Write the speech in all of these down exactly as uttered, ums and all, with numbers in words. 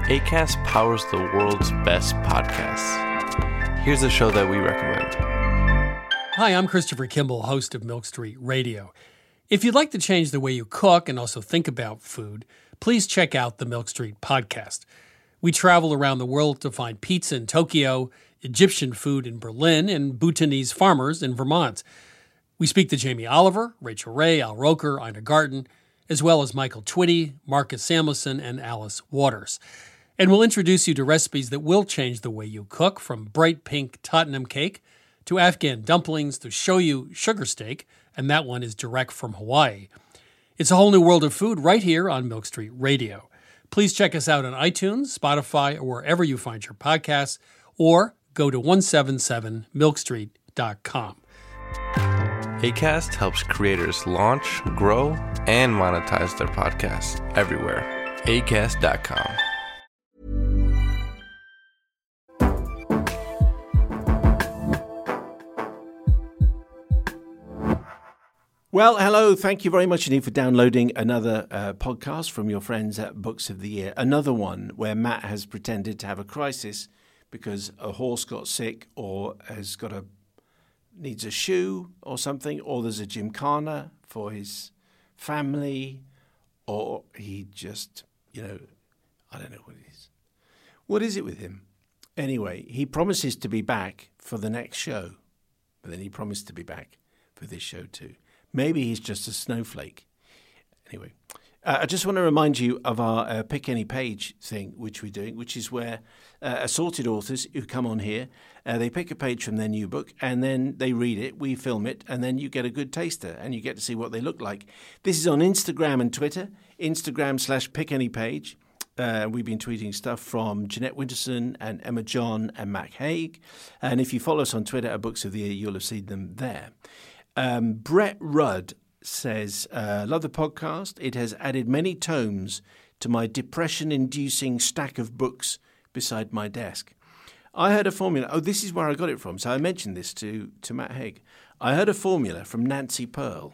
Acast powers the world's best podcasts. Here's a show that we recommend. Hi, I'm Christopher Kimball, host of Milk Street Radio. If you'd like to change the way you cook and also think about food, please check out the Milk Street podcast. We travel around the world to find pizza in Tokyo, Egyptian food in Berlin, and Bhutanese farmers in Vermont. We speak to Jamie Oliver, Rachel Ray, Al Roker, Ina Garten, as well as Michael Twitty, Marcus Samuelson, and Alice Waters. And we'll introduce you to recipes that will change the way you cook, from bright pink Tottenham cake to Afghan dumplings to shoyu sugar steak, and that one is direct from Hawaii. It's a whole new world of food right here on Milk Street Radio. Please check us out on iTunes, Spotify, or wherever you find your podcasts, or go to one seventy-seven milk street dot com. Acast helps creators launch, grow, and monetize their podcasts everywhere. acast dot com. Well, hello. Thank you very much indeed for downloading another uh, podcast from your friends at Books of the Year. Another one where Matt has pretended to have a crisis because a horse got sick or has got a needs a shoe or something, or there's a gymkhana for his family, or he just, you know, I don't know what it is. What is it with him? Anyway, he promises to be back for the next show, but then he promised to be back for this show too. Maybe he's just a snowflake. Anyway, uh, I just want to remind you of our uh, Pick Any Page thing, which we're doing, which is where uh, assorted authors who come on here, uh, they pick a page from their new book and then they read it, we film it, and then you get a good taster and you get to see what they look like. This is on Instagram and Twitter, Instagram slash Pick Any Page. Uh, we've been tweeting stuff from Jeanette Winterson and Emma John and Mac Haig. And if you follow us on Twitter at Books of the Year, you'll have seen them there. Um, Brett Rudd says, uh, love the podcast. It has added many tomes to my depression-inducing stack of books beside my desk. I heard a formula. Oh, this is where I got it from. So I mentioned this to, to Matt Haig. I heard a formula from Nancy Pearl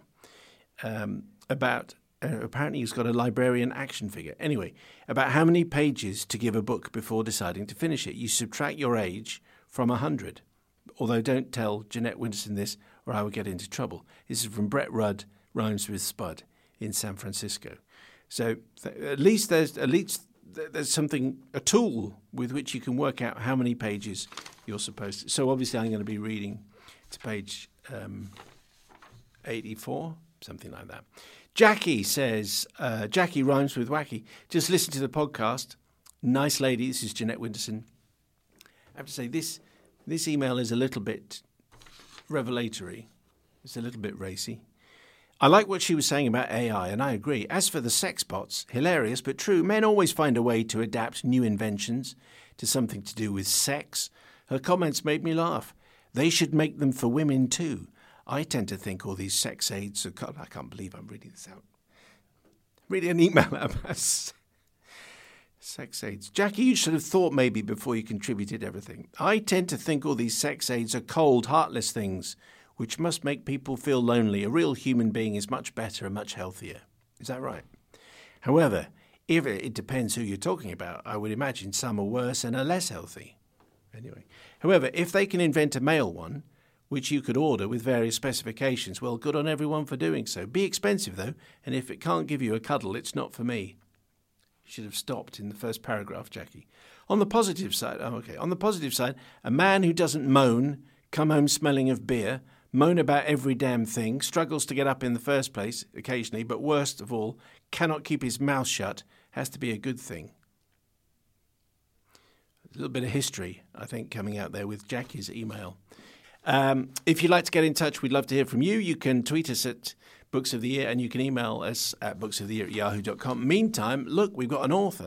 um, about, uh, apparently he's got a librarian action figure. Anyway, about how many pages to give a book before deciding to finish it. You subtract your age from one hundred. Although don't tell Jeanette Winterson this or I will get into trouble. This is from Brett Rudd, Rhymes with Spud in San Francisco. So th- at least there's at least th- there's something, a tool with which you can work out how many pages you're supposed to. So obviously I'm going to be reading to page um, eighty-four, something like that. Jackie says, uh, Jackie Rhymes with Wacky. Just listen to the podcast. Nice lady. This is Jeanette Winterson. I have to say this. This email is a little bit revelatory. It's a little bit racy. I like what she was saying about A I, and I agree. As for the sex bots, hilarious but true. Men always find a way to adapt new inventions to something to do with sex. Her comments made me laugh. They should make them for women too. I tend to think all these sex aids are... God, I can't believe I'm reading this out. Reading an email about sex aids. Jackie, you should have thought maybe before you contributed everything. I tend to think all these sex aids are cold, heartless things, which must make people feel lonely. A real human being is much better and much healthier. Is that right? However, if it, it depends who you're talking about. I would imagine some are worse and are less healthy. Anyway, however, if they can invent a male one, which you could order with various specifications, well, good on everyone for doing so. Be expensive, though, and if it can't give you a cuddle, it's not for me. You should have stopped in the first paragraph, Jackie. On the positive side, oh, okay. On the positive side, a man who doesn't moan, come home smelling of beer, moan about every damn thing, struggles to get up in the first place occasionally, but worst of all, cannot keep his mouth shut, has to be a good thing. A little bit of history, I think, coming out there with Jackie's email. Um, if you'd like to get in touch, we'd love to hear from you. You can tweet us at Books of the Year, and you can email us at booksoftheyear at yahoo dot com. Meantime, look, we've got an author.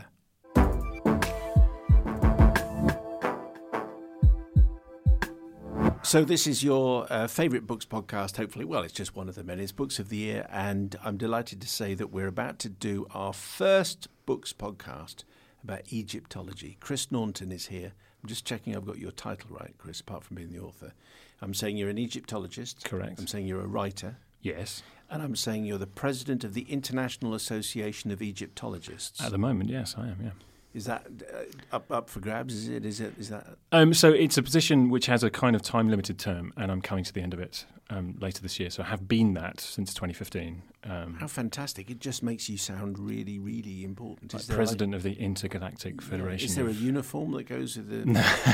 So this is your uh, favourite books podcast, hopefully. Well, it's just one of them, and it's Books of the Year, and I'm delighted to say that we're about to do our first books podcast about Egyptology. Chris Naunton is here. I'm just checking I've got your title right, Chris, apart from being the author. I'm saying you're an Egyptologist. Correct. I'm saying you're a writer. Yes. And I'm saying you're the president of the International Association of Egyptologists. At the moment, yes, I am, yeah. Is that uh, up up for grabs? Is it? Is it? Is that? Um, so it's a position which has a kind of time limited term, and I'm coming to the end of it um, later this year. So I have been that since twenty fifteen. Um, How fantastic! It just makes you sound really, really important. Like Is there president like, of the Intergalactic Federation. Is there a of, uniform that goes with the,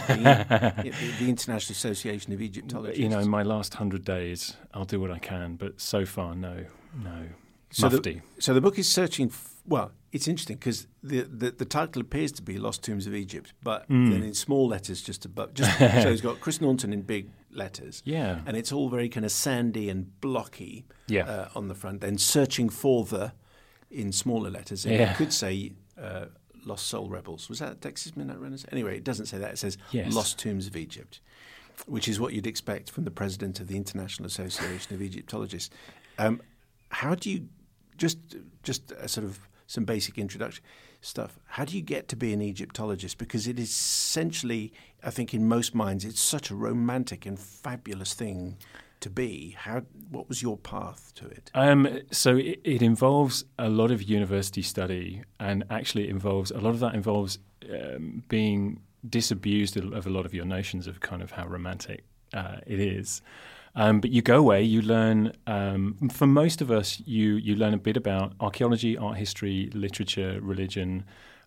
the, the, the International Association of Egyptologists? You know, in my last hundred days, I'll do what I can, but so far, no, no. So Mufti. the, so the book is searching. F- well, it's interesting because the, the the title appears to be "Lost Tombs of Egypt," but Mm. then in small letters, just above. Just so it's got Chris Naunton in big letters. Yeah. and it's all very kind of sandy and blocky. Yeah. Uh, on the front, then searching for the in smaller letters. And Yeah. you could say uh, "Lost Soul Rebels." Was that Texas Midnight Runners? Anyway, it doesn't say that. It says Yes. "Lost Tombs of Egypt," which is what you'd expect from the president of the International Association of Egyptologists. Um, how do you just just a sort of some basic introduction stuff? How do you get to be an Egyptologist? Because it is essentially, I think, in most minds, it's such a romantic and fabulous thing to be. How? What was your path to it? Um, so it, it involves a lot of university study, and actually it involves a lot of that involves um, being disabused of a lot of your notions of kind of how romantic uh, it is. Um, but you go away, you learn, um, for most of us, you, you learn a bit about archaeology, art history, literature, religion.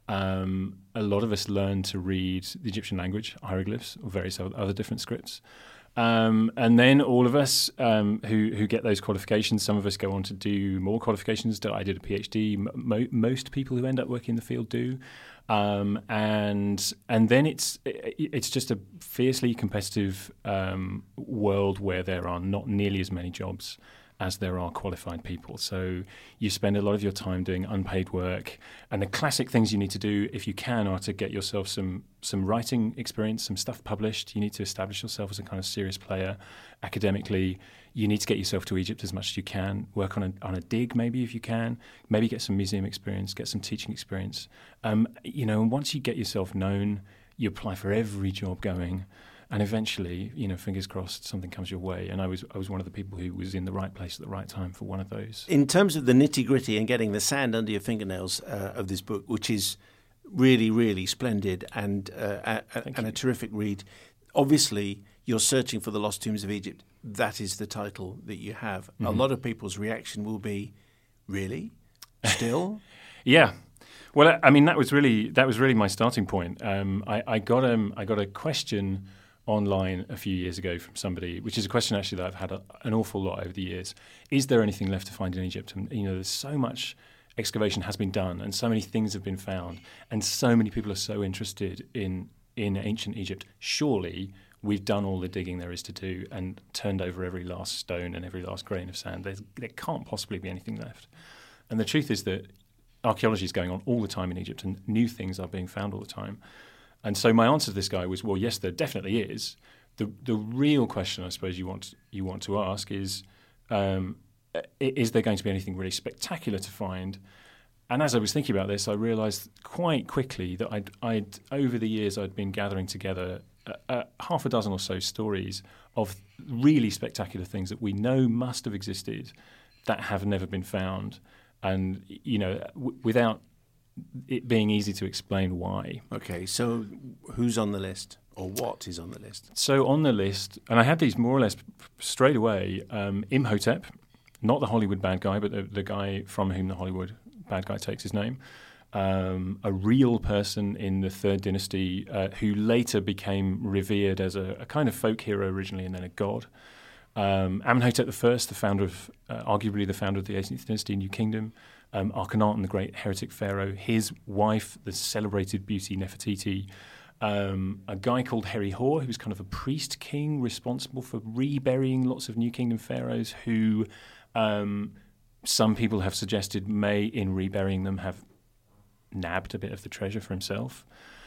Um, a lot of us learn to read the Egyptian language, hieroglyphs, or various other different scripts. Um, and then all of us um, who, who get those qualifications, some of us go on to do more qualifications. I did a PhD. Mo- most people who end up working in the field do. Um, and and then it's it's just a fiercely competitive um, world where there are not nearly as many jobs as there are qualified people. So you spend a lot of your time doing unpaid work. And the classic things you need to do, if you can, are to get yourself some some writing experience, some stuff published. You need to establish yourself as a kind of serious player academically. You need to get yourself to Egypt as much as you can. Work on a on a dig, maybe, if you can. Maybe get some museum experience, get some teaching experience. Um, you know, and once you get yourself known, you apply for every job going. And eventually, you know, fingers crossed, something comes your way. And I was I was one of the people who was in the right place at the right time for one of those. In terms of the nitty-gritty and getting the sand under your fingernails uh, of this book, which is really, really splendid and uh, a, a, and a terrific read, obviously you're searching for the Lost Tombs of Egypt. That is the title that you have. Mm-hmm. A lot of people's reaction will be, really? Still? Yeah. Well, I mean, that was really that was really my starting point. Um, I, I got um, I got a question online a few years ago from somebody, which is a question actually that I've had a, an awful lot over the years. Is there anything left to find in Egypt? And you know, there's so much excavation has been done, and so many things have been found, and so many people are so interested in in ancient Egypt. Surely we've done all the digging there is to do and turned over every last stone and every last grain of sand. There's, there can't possibly be anything left. And the truth is that archaeology is going on all the time in Egypt, and new things are being found all the time. And so my answer to this guy was, well, yes, there definitely is. The the real question, I suppose, you want you want to ask is, um, is there going to be anything really spectacular to find? And as I was thinking about this, I realised quite quickly that I'd, I'd over the years I'd been gathering together uh, uh, half a dozen or so stories of really spectacular things that we know must have existed that have never been found, and you know, w- without it being easy to explain why. Okay, so who's on the list, or what is on the list? So on the list, and I had these more or less straight away, um, Imhotep, not the Hollywood bad guy, but the, the guy from whom the Hollywood bad guy takes his name, um, a real person in the Third Dynasty uh, who later became revered as a, a kind of folk hero originally and then a god. Um, Amenhotep the First, the founder of, uh, arguably the founder of the eighteenth Dynasty, New Kingdom. Um, Akhenaten, the great heretic pharaoh, his wife, the celebrated beauty Nefertiti, um, a guy called Herihor, who was kind of a priest king responsible for reburying lots of New Kingdom pharaohs who um, some people have suggested may, in reburying them, have nabbed a bit of the treasure for himself.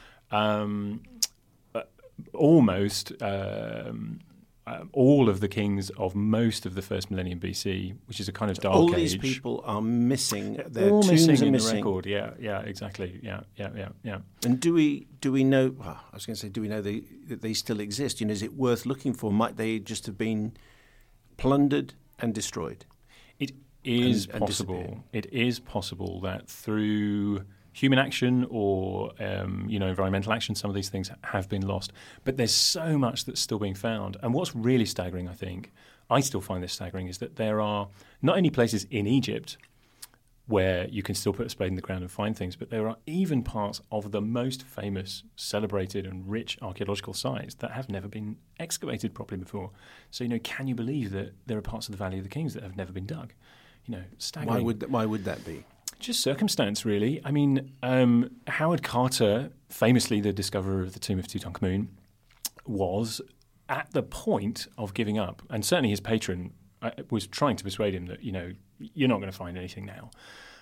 Um, uh, almost... Um, Uh, all of the kings of most of the first millennium B C, which is a kind of dark all age. These people are missing. Their all tombs missing are in missing. the record. Yeah, yeah, exactly. Yeah, yeah, yeah, yeah. And do we do we know? Well, I was going to say, do we know they, that they still exist? You know, is it worth looking for? Might they just have been plundered and destroyed? It is and, and possible. It is possible that through human action or um, you know environmental action, some of these things have been lost. But there's so much that's still being found. And what's really staggering, I think, I still find this staggering, is that there are not only places in Egypt where you can still put a spade in the ground and find things, but there are even parts of the most famous, celebrated and rich archaeological sites that have never been excavated properly before. So, you know, can you believe that there are parts of the Valley of the Kings that have never been dug? You know, staggering. Why would, th- why would that be? Just circumstance, really. I mean, um, Howard Carter, famously the discoverer of the tomb of Tutankhamun, was at the point of giving up. And certainly his patron uh, was trying to persuade him that, you know, you're not going to find anything now.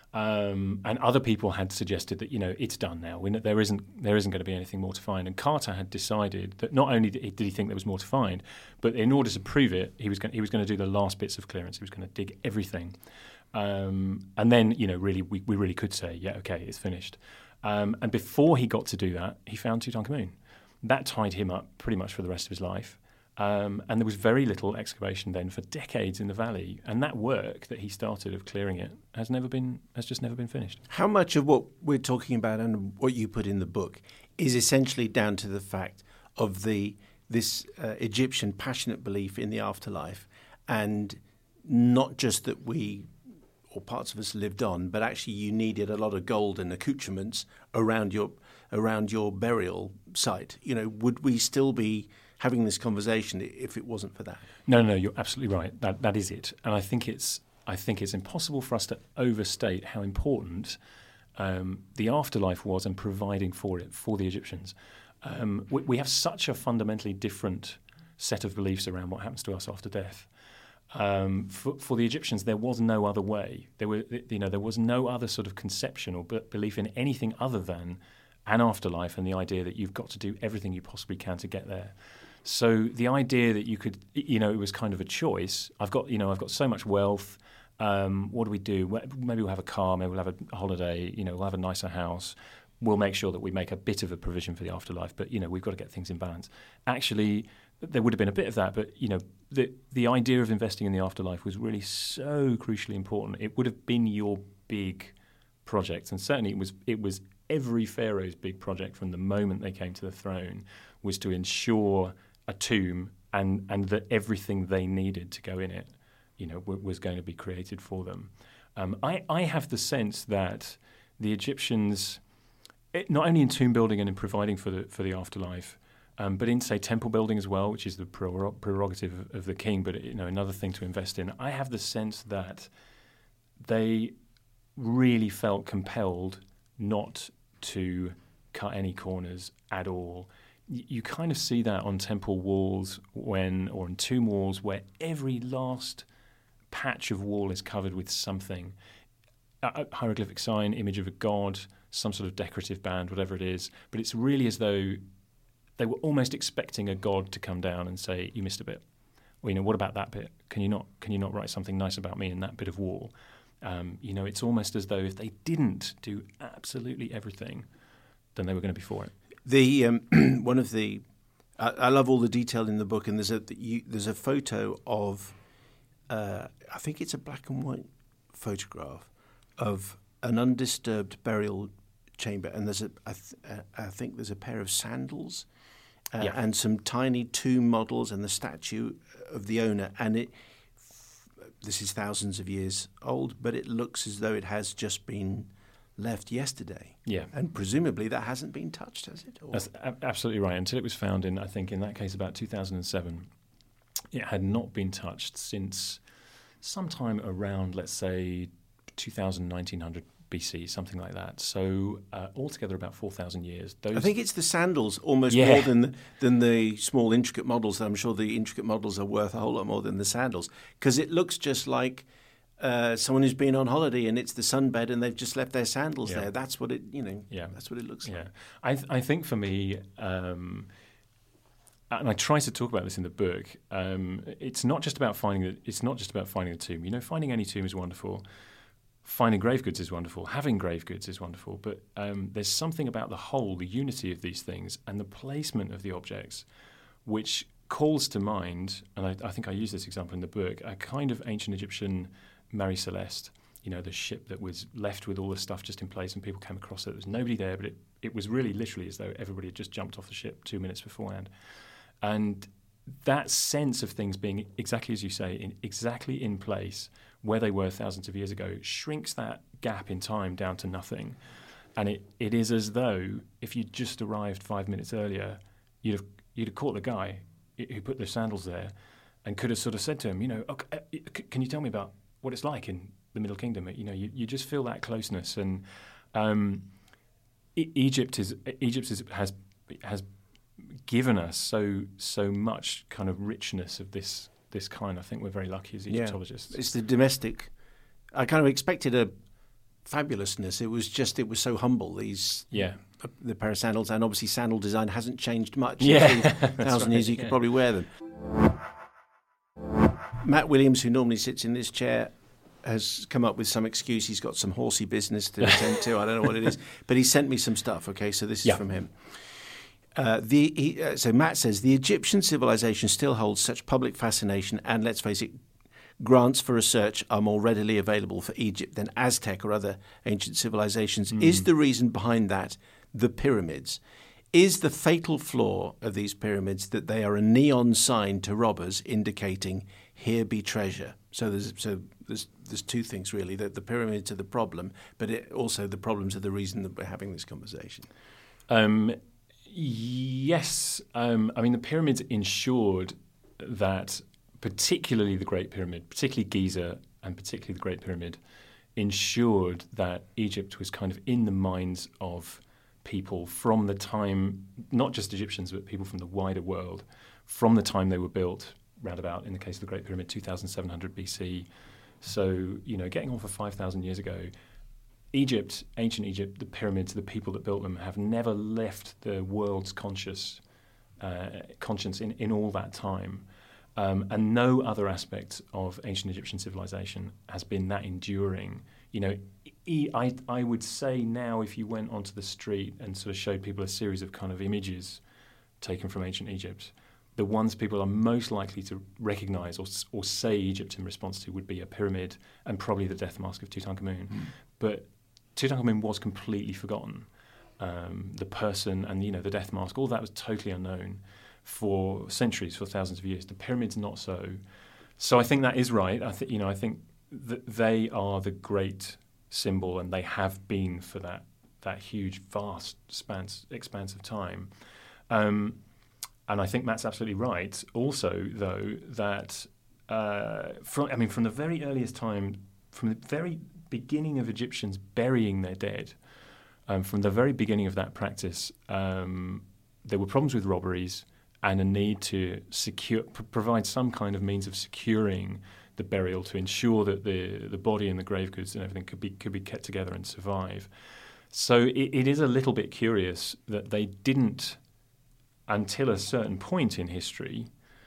Um, and other people had suggested that, you know, it's done now. We know there isn't there isn't going to be anything more to find. And Carter had decided that not only did he, did he think there was more to find, but in order to prove it, he was going, he was going to do the last bits of clearance. He was going to dig everything. Um, and then, you know, really, we, we really could say, yeah, okay, it's finished. Um, and before he got to do that, he found Tutankhamun. That tied him up pretty much for the rest of his life. Um, and there was very little excavation then for decades in the valley. And that work that he started of clearing it has never been, has just never been finished. How much of what we're talking about and what you put in the book is essentially down to the fact of the this uh, Egyptian passionate belief in the afterlife, and not just that we, or parts of us, lived on, but actually you needed a lot of gold and accoutrements around your around your burial site. You know, would we still be having this conversation if it wasn't for that? No, no, you're absolutely right. That that is it. And I think it's I think it's impossible for us to overstate how important um, the afterlife was and providing for it for the Egyptians. Um, we, we have such a fundamentally different set of beliefs around what happens to us after death. Um, for, for the Egyptians, there was no other way. There were, you know, there was no other sort of conception or b- belief in anything other than an afterlife and the idea that you've got to do everything you possibly can to get there. So the idea that you could, you know, it was kind of a choice. I've got, you know, I've got so much wealth. Um, what do we do? Maybe we'll have a car. Maybe we'll have a holiday. You know, we'll have a nicer house. We'll make sure that we make a bit of a provision for the afterlife. But, you know, we've got to get things in balance. Actually, there would have been a bit of that. But, you know, the the idea of investing in the afterlife was really so crucially important. It would have been your big project. And certainly it was it was every pharaoh's big project from the moment they came to the throne, was to ensure a tomb and, and that everything they needed to go in it, you know, w- was going to be created for them. Um, I, I have the sense that the Egyptians, it, not only in tomb building and in providing for the for the afterlife, um, but in, say, temple building as well, which is the prerogative of, of the king, but, you know, another thing to invest in. I have the sense that they really felt compelled not to cut any corners at all. You kind of see that on temple walls when, or on tomb walls, where every last patch of wall is covered with something. A hieroglyphic sign, image of a god, some sort of decorative band, whatever it is. But it's really as though they were almost expecting a god to come down and say, you missed a bit. Or, you know, what about that bit? Can you not, can you not write something nice about me in that bit of wall? Um, you know, it's almost as though if they didn't do absolutely everything, then they were going to be for it. The um, one of the I, I love all the detail in the book, and there's a you, there's a photo of uh, I think it's a black and white photograph of an undisturbed burial chamber, and there's a I, th- I think there's a pair of sandals uh, yeah. and some tiny tomb models and the statue of the owner, and it this is thousands of years old, but it looks as though it has just been left yesterday. Yeah. And presumably that hasn't been touched, has it? Or? That's a- absolutely right. Until it was found in, I think, in that case, about two thousand seven, it had not been touched since sometime around, let's say, two thousand, nineteen hundred B C, something like that. So uh, altogether about four thousand years. Those I think it's the sandals almost yeah. more than than the small intricate models. I'm sure the intricate models are worth a whole lot more than the sandals, because it looks just like uh, someone who's been on holiday and it's the sunbed and they've just left their sandals yeah. there. That's what it, you know. Yeah. That's what it looks yeah. like. I th- I think for me, um, and I try to talk about this in the book. Um, it's not just about finding the, It's not just about finding a tomb. You know, finding any tomb is wonderful. Finding grave goods is wonderful. Having grave goods is wonderful. But um, there's something about the whole, the unity of these things, and the placement of the objects, which calls to mind, and I, I think I use this example in the book, a kind of ancient Egyptian Mary Celeste. you know, the ship that was left with all the stuff just in place and people came across it. There was nobody there, but it, it was really literally as though everybody had just jumped off the ship two minutes beforehand. And that sense of things being exactly as you say, in, exactly in place where they were thousands of years ago, shrinks that gap in time down to nothing. And it, it is as though if you just arrived five minutes earlier, you'd have, you'd have caught the guy who put the sandals there and could have sort of said to him, you know, okay, can you tell me about what it's like in the Middle Kingdom? You know, you, you just feel that closeness. And um, e- Egypt is Egypt is, has has given us so so much kind of richness of this this kind. I think we're very lucky as Egyptologists. Yeah. It's the domestic. I kind of expected a fabulousness. It was just it was so humble. These yeah. the pair of sandals, and obviously sandal design hasn't changed much. Yeah, in a thousand right, years you yeah. could probably wear them. Matt Williams, who normally sits in this chair, has come up with some excuse. He's got some horsey business to attend to. I don't know what it is, but he sent me some stuff. Okay, so this is yeah. from him. Uh, the he, uh, so Matt says the Egyptian civilization still holds such public fascination, and let's face it, grants for research are more readily available for Egypt than Aztec or other ancient civilizations. Mm. Is the reason behind that the pyramids? Is the fatal flaw of these pyramids that they are a neon sign to robbers indicating here be treasure? So there's so there's there's two things really, that the pyramids are the problem, but it, also the problems are the reason that we're having this conversation. Um, yes, um, I mean the pyramids ensured that, particularly the Great Pyramid, particularly Giza, and particularly the Great Pyramid, ensured that Egypt was kind of in the minds of people from the time, not just Egyptians, but people from the wider world, from the time they were built, round about, in the case of the Great Pyramid, two thousand seven hundred B C. So, you know, getting on for five thousand years ago, Egypt, ancient Egypt, the pyramids, the people that built them have never left the world's conscious uh, conscience in, in all that time. Um, and no other aspect of ancient Egyptian civilization has been that enduring. You know, e- I, I would say now if you went onto the street and sort of showed people a series of kind of images taken from ancient Egypt, the ones people are most likely to recognize or, or say Egypt in response to would be a pyramid and probably the death mask of Tutankhamun. Mm. But Tutankhamun was completely forgotten. Um, the person and, you know, the death mask, all that was totally unknown for centuries, for thousands of years. The pyramids, not so. So I think that is right. I think, you know, I think that they are the great symbol, and they have been for that that huge, vast expanse, expanse of time. Um, and I think Matt's absolutely right. Also, though, that uh, from I mean, from the very earliest time, from the very beginning of Egyptians burying their dead, um, from the very beginning of that practice, um, there were problems with robberies and a need to secure, p- provide some kind of means of securing the burial to ensure that the, the body and the grave goods and everything could be could be kept together and survive. So it, it is a little bit curious that they didn't, until a certain point in history,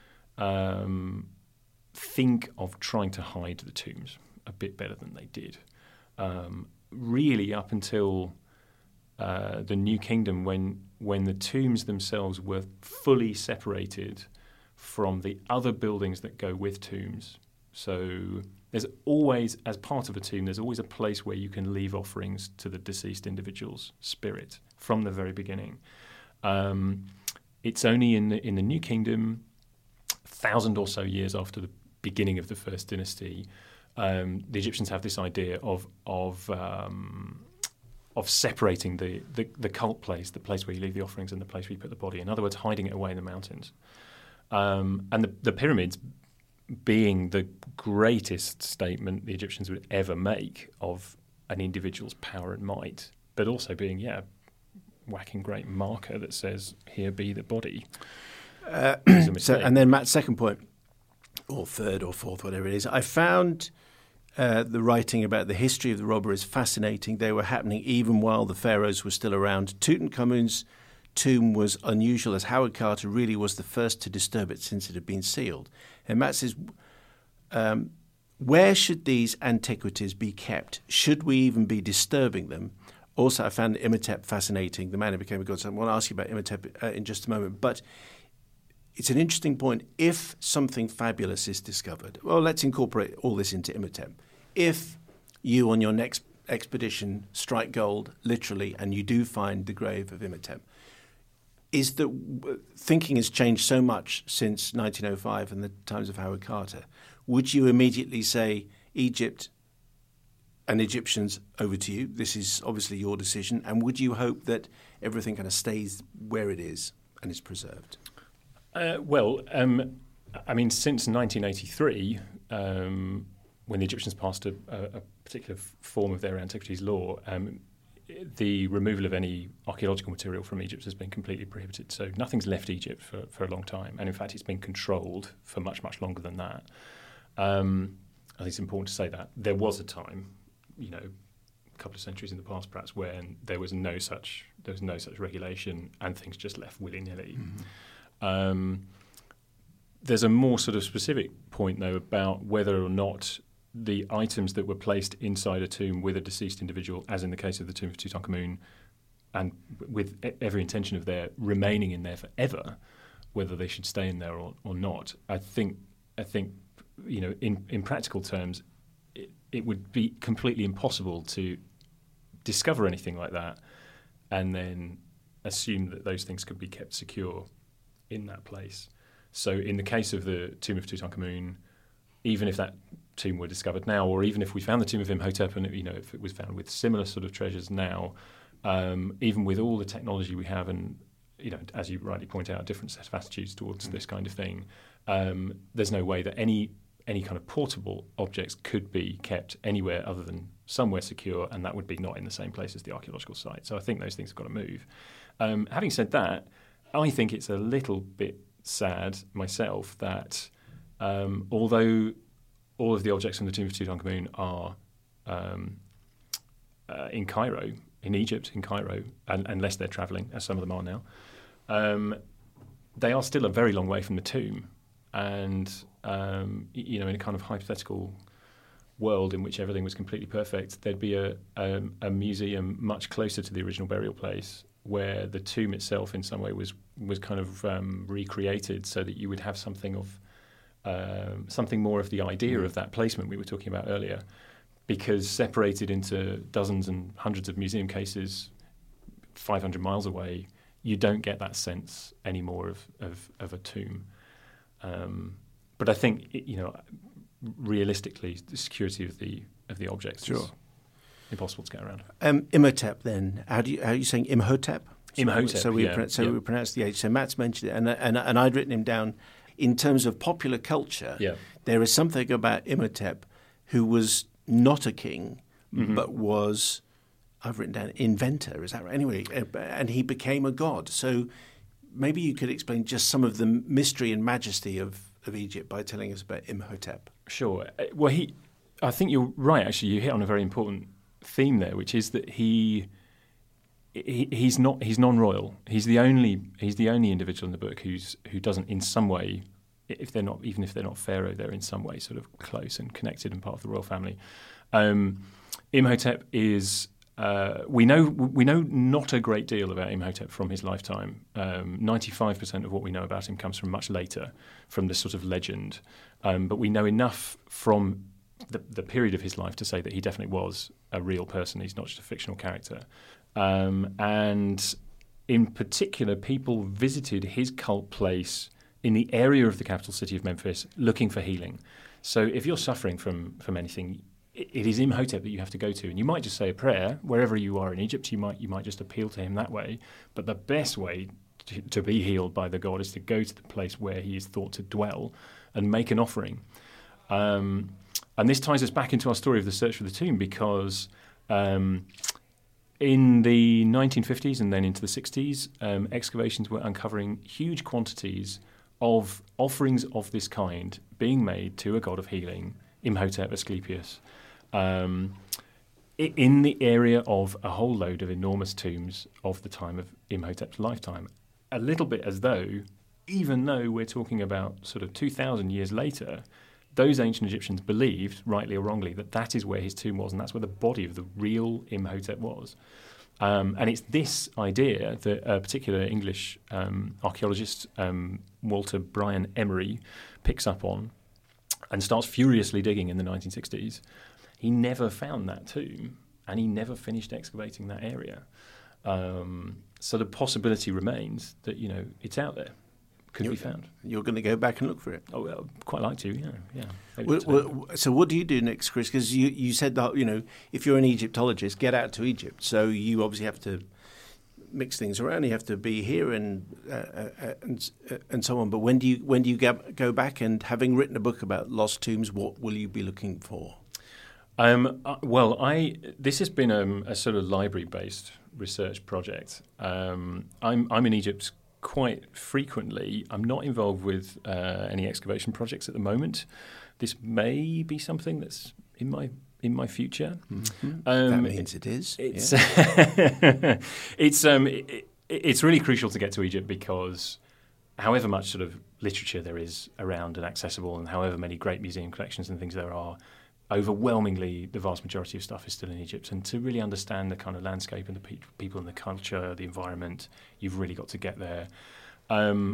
um, think of trying to hide the tombs a bit better than they did. Um, really, up until uh, the New Kingdom, when when the tombs themselves were fully separated from the other buildings that go with tombs. So there's always, as part of a tomb, there's always a place where you can leave offerings to the deceased individual's spirit from the very beginning. Um, it's only in the in the New Kingdom, a thousand or so years after the beginning of the first dynasty, um, the Egyptians have this idea of of um, of separating the, the, the cult place, the place where you leave the offerings, and the place where you put the body. In other words, hiding it away in the mountains. Um, and the, the pyramids being the greatest statement the Egyptians would ever make of an individual's power and might, but also being, yeah, whacking great marker that says, here be the body. Uh, so, and then Matt's second point, or third or fourth, whatever it is, I found uh, the writing about the history of the robberies fascinating. They were happening even while the pharaohs were still around. Tutankhamun's tomb was unusual, as Howard Carter really was the first to disturb it since it had been sealed. And Matt says, um, where should these antiquities be kept? Should we even be disturbing them? Also, I found Imhotep fascinating, the man who became a god. So I want to ask you about Imhotep uh, in just a moment. But it's an interesting point. If something fabulous is discovered, well, let's incorporate all this into Imhotep. If you on your next expedition strike gold, literally, and you do find the grave of Imhotep, is that thinking has changed so much since nineteen oh five and the times of Howard Carter. Would you immediately say, Egypt and Egyptians, over to you? This is obviously your decision. And would you hope that everything kind of stays where it is and is preserved? Uh, well, um, I mean, since nineteen eighty-three, um, when the Egyptians passed a, a, a particular f- form of their antiquities law, um, the removal of any archaeological material from Egypt has been completely prohibited. So nothing's left Egypt for, for a long time. And in fact, it's been controlled for much, much longer than that. Um, I think it's important to say that. There was a time, you know, a couple of centuries in the past perhaps, when there was no such there was no such regulation and things just left willy-nilly. Mm-hmm. Um, there's a more sort of specific point, though, about whether or not the items that were placed inside a tomb with a deceased individual, as in the case of the tomb of Tutankhamun, and with every intention of their remaining in there forever, whether they should stay in there or, or not. I think, I think, you know, in, in practical terms, it, it would be completely impossible to discover anything like that and then assume that those things could be kept secure in that place. So in the case of the tomb of Tutankhamun, even if that tomb were discovered now, or even if we found the tomb of Imhotep and, you know, if it was found with similar sort of treasures now, um, even with all the technology we have and, you know, as you rightly point out, a different set of attitudes towards mm. this kind of thing, um, there's no way that any any kind of portable objects could be kept anywhere other than somewhere secure, and that would be not in the same place as the archaeological site. So I think those things have got to move. Um, having said that, I think it's a little bit sad myself that um, although all of the objects in the tomb of Tutankhamun are um, uh, in Cairo, in Egypt, in Cairo, and, unless they're travelling, as some of them are now, um, they are still a very long way from the tomb. And, um, you know, in a kind of hypothetical world in which everything was completely perfect, there'd be a, a, a museum much closer to the original burial place where the tomb itself in some way was, was kind of um, recreated so that you would have something of um, something more of the idea mm. of that placement we were talking about earlier, because separated into dozens and hundreds of museum cases five hundred miles away, you don't get that sense anymore of, of, of a tomb. Um, but I think, you know, realistically, the security of the of the objects sure. is impossible to get around. Um, Imhotep, then, how do you how are you saying Imhotep? So Imhotep. So we yeah, pro- so yeah. we pronounce the H. So Matt's mentioned it, and and and I'd written him down. In terms of popular culture, yeah. there is something about Imhotep, who was not a king, mm-hmm. but was, I've written down, inventor. Is that right? Anyway, and he became a god. So maybe you could explain just some of the mystery and majesty of, of Egypt by telling us about Imhotep. Sure. Well, he, I think you're right. Actually, you hit on a very important theme there, which is that he, he he's not he's non-royal. He's the only he's the only individual in the book who's who doesn't in some way, if they're not even if they're not pharaoh, they're in some way sort of close and connected and part of the royal family. Um, Imhotep is. Uh, we know we know not a great deal about Imhotep from his lifetime. Um, ninety-five percent of what we know about him comes from much later, from this sort of legend. Um, but we know enough from the, the period of his life to say that he definitely was a real person. He's not just a fictional character. Um, and in particular, people visited his cult place in the area of the capital city of Memphis looking for healing. So if you're suffering from, from anything, it is Imhotep that you have to go to, and you might just say a prayer wherever you are in Egypt. You might you might just appeal to him that way. But the best way to, to be healed by the god is to go to the place where he is thought to dwell and make an offering. Um, and this ties us back into our story of the search for the tomb, because um, in the nineteen fifties and then into the sixties, um, excavations were uncovering huge quantities of offerings of this kind being made to a god of healing, Imhotep, Asclepius, um, in the area of a whole load of enormous tombs of the time of Imhotep's lifetime. A little bit as though, even though we're talking about sort of two thousand years later, those ancient Egyptians believed, rightly or wrongly, that that is where his tomb was, and that's where the body of the real Imhotep was. Um, and it's this idea that a particular English um, archaeologist, um, Walter Bryan Emery, picks up on and starts furiously digging in the nineteen sixties. he never found that tomb, and he never finished excavating that area. Um, so the possibility remains that, you know, it's out there, could you're, be found. You're going to go back and look for it? Oh, well, I'd quite like to, yeah. yeah. Well, well, so what do you do next, Chris? Because you, you said that, you know, if you're an Egyptologist, get out to Egypt. So you obviously have to mix things around. You have to be here and uh, uh, and uh, and so on. But when do you when do you go back? And having written a book about lost tombs, what will you be looking for? Um, uh, well, I this has been um, a sort of library-based research project. Um, I'm I'm in Egypt quite frequently. I'm not involved with uh, any excavation projects at the moment. This may be something that's in my in my future. Mm-hmm. Um, that means it is. It's yeah. it's um it, it's really crucial to get to Egypt because however much sort of literature there is around and accessible, and however many great museum collections and things there are, overwhelmingly the vast majority of stuff is still in Egypt. And to really understand the kind of landscape and the pe- people and the culture, the environment, you've really got to get there. Um,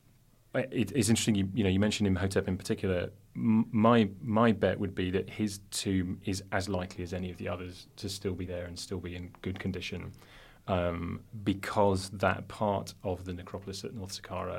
it, it's interesting, you, you know, you mentioned Imhotep in particular. M- my my bet would be that his tomb is as likely as any of the others to still be there and still be in good condition, um, because that part of the necropolis at North Saqqara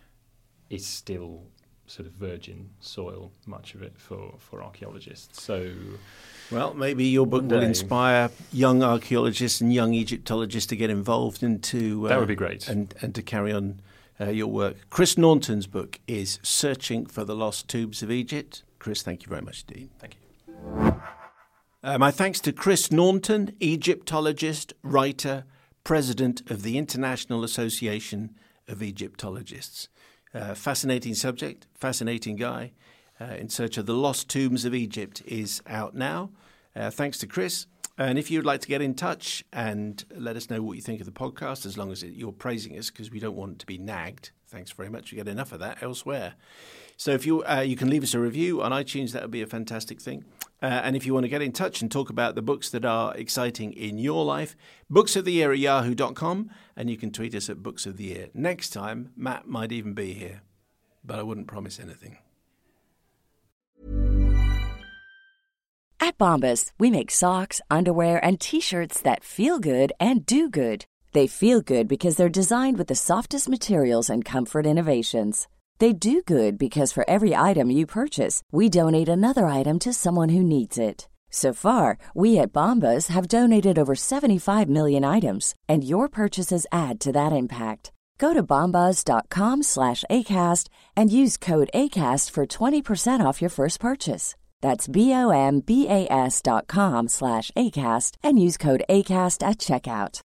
is still sort of virgin soil, much of it for, for archaeologists. So, well, maybe your book will day. inspire young archaeologists and young Egyptologists to get involved into uh, that would be great, and and to carry on uh, your work. Chris Naunton's book is Searching for the Lost Tombs of Egypt. Chris, thank you very much indeed. Thank you. Uh, my thanks to Chris Naunton, Egyptologist, writer, president of the International Association of Egyptologists. Uh, fascinating subject, fascinating guy. Uh, In Search of the Lost Tombs of Egypt is out now. Uh, thanks to Chris. And if you'd like to get in touch and let us know what you think of the podcast, as long as it, you're praising us, because we don't want to be nagged. Thanks very much. We get enough of that elsewhere. So if you uh, you can leave us a review on iTunes, that would be a fantastic thing. Uh, and if you want to get in touch and talk about the books that are exciting in your life, books of the year at yahoo dot com, and you can tweet us at Books of the Year. Next time, Matt might even be here, but I wouldn't promise anything. At Bombas, we make socks, underwear, and T-shirts that feel good and do good. They feel good because they're designed with the softest materials and comfort innovations. They do good because for every item you purchase, we donate another item to someone who needs it. So far, we at Bombas have donated over seventy-five million items, and your purchases add to that impact. Go to bombas.com slash ACAST and use code ACAST for twenty percent off your first purchase. That's B-O-M-B-A-S dot com slash ACAST and use code ACAST at checkout.